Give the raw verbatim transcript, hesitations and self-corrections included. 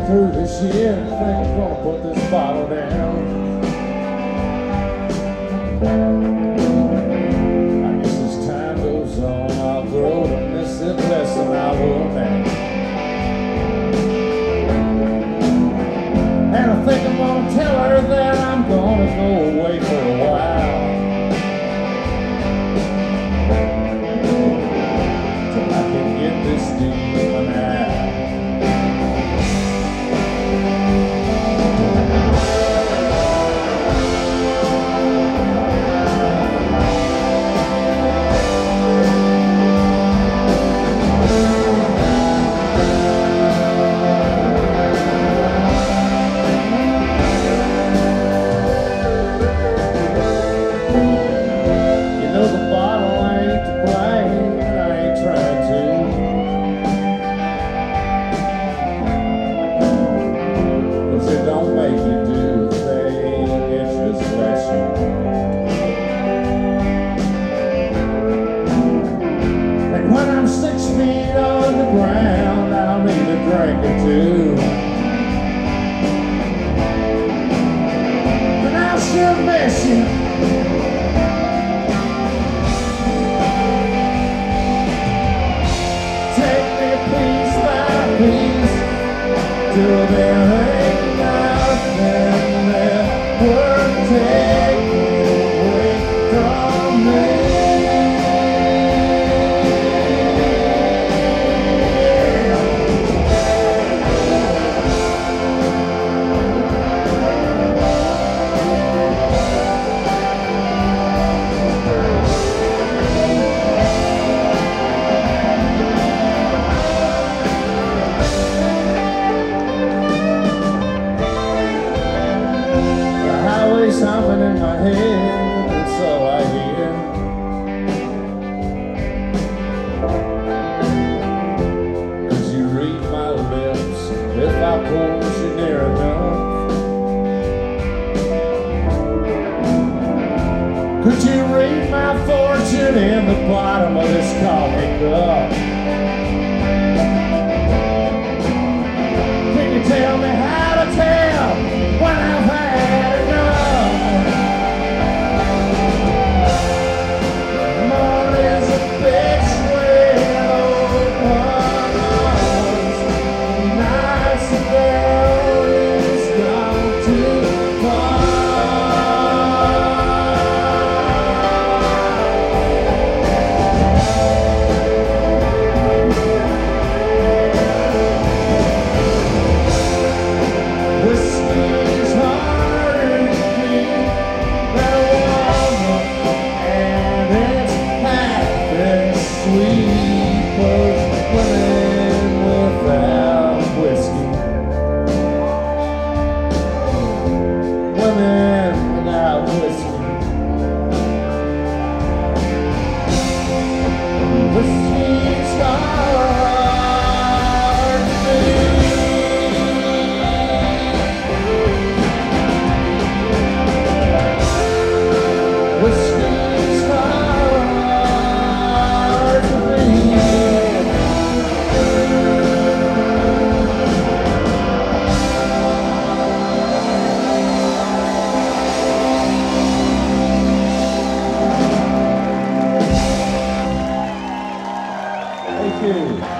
get through this year, I think I'm gonna put this bottle down. I guess as time goes on, I'll grow to miss it less than I will now. And I think I'm gonna tell her that I'm gonna go away for a while, till I can get this demon out. Drink or two, but I still miss you. Take me piece by piece till there ain't nothing that would take away from me. Something in my head, that's all I hear. Could you read my lips if I pulled you near enough? Could you read my fortune in the bottom of this coffee cup?